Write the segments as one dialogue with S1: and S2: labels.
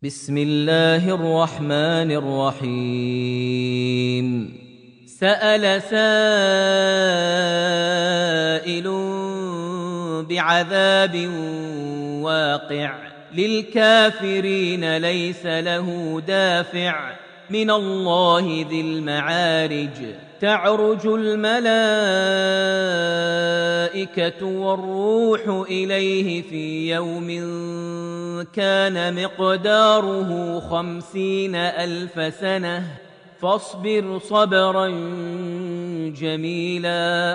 S1: بسم الله الرحمن الرحيم سأل سائل بعذاب واقع للكافرين ليس له دافع من الله ذي المعارج تعرج الملائكة والروح إليه في يوم كان مقداره 50,000 سنة فاصبر صبرا جميلا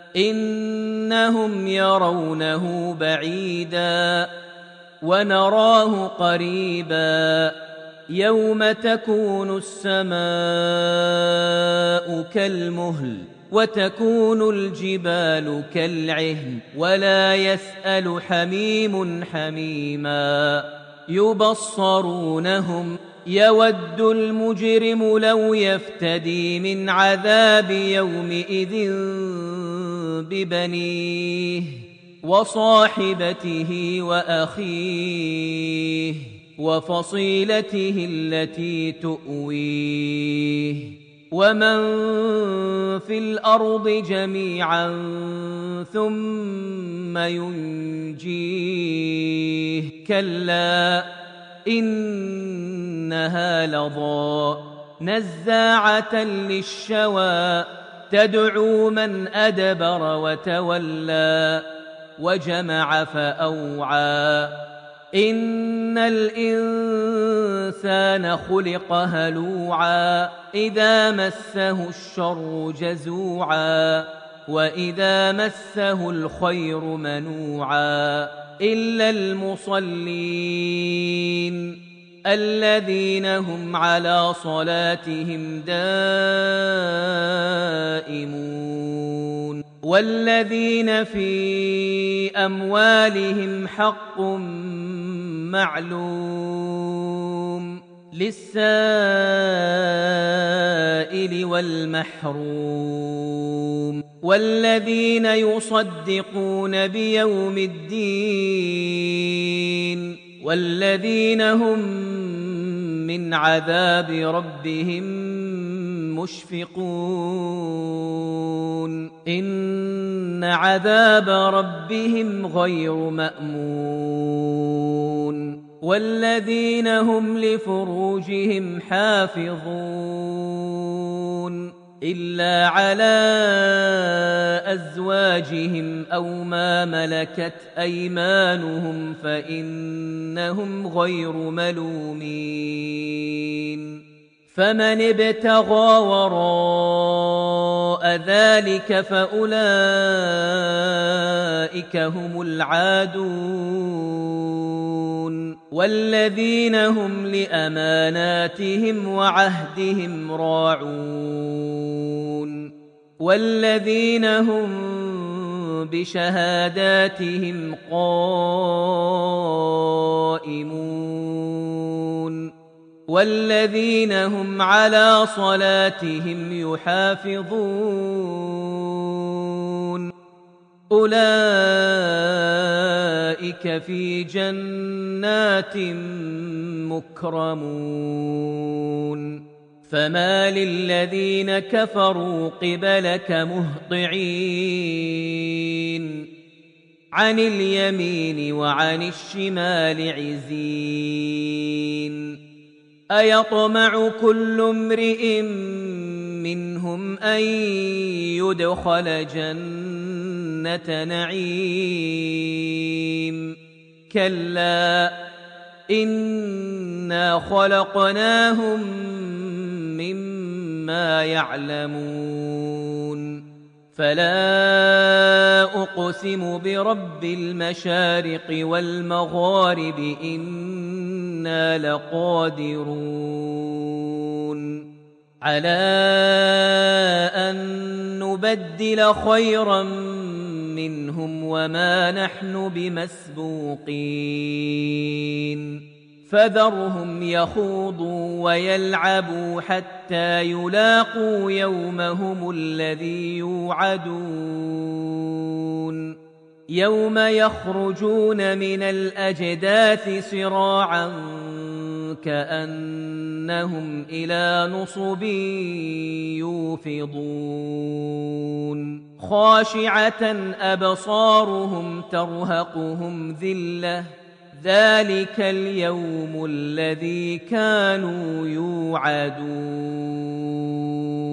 S1: إنهم يرونه بعيدا ونراه قريبا يوم تكون السماء كالمهل وتكون الجبال كالعهن ولا يسأل حميم حميما يبصرونهم يود المجرم لو يفتدي من عذاب يومئذ ببنيه وصاحبته وأخيه وفصيلته التي تؤويه ومن في الأرض جميعا ثم ينجيه كلا إنها لظى نزاعة للشوى تدعو من أدبر وتولى وجمع فأوعى إن الإنسان خلق هلوعا إذا مسه الشر جزوعا وإذا مسه الخير منوعا إلا المصلين الذين هم على صلاتهم دائمون والذين في أموالهم حق معلوم للسائل والمحروم والذين يصدقون بيوم الدين والذين هم من عذاب ربهم مشفقون إن عذاب ربهم غير مأمون والذين هم لفروجهم حافظون إلا على أزواجهم أو ما ملكت أيمانهم فإنهم غير ملومين فمن ابتغى وراء ذلك فأولئك هم العادون والذين هم لأماناتهم وعهدهم راعون والذين هم بشهاداتهم قائمون والذين هم على صلاتهم يحافظون أولئك في جنات مكرمون فما للذين كفروا قبلك مهطعين عن اليمين وعن الشمال عزين أيطمع كل امرئ منهم أن يدخل جنة نعيم كلا إنا خلقناهم مما يعلمون فلا أقسم برب المشارق والمغارب إنا لقادرون على أن نبدل خيرا منهم وما نحن بمسبوقين فذرهم يخوضوا ويلعبوا حتى يلاقوا يومهم الذي يوعدون يوم يخرجون من الأجداث صراعا كأنهم إلى نصب يوفضون خاشعة أبصارهم ترهقهم ذلة ذلك اليوم الذي كانوا يوعدون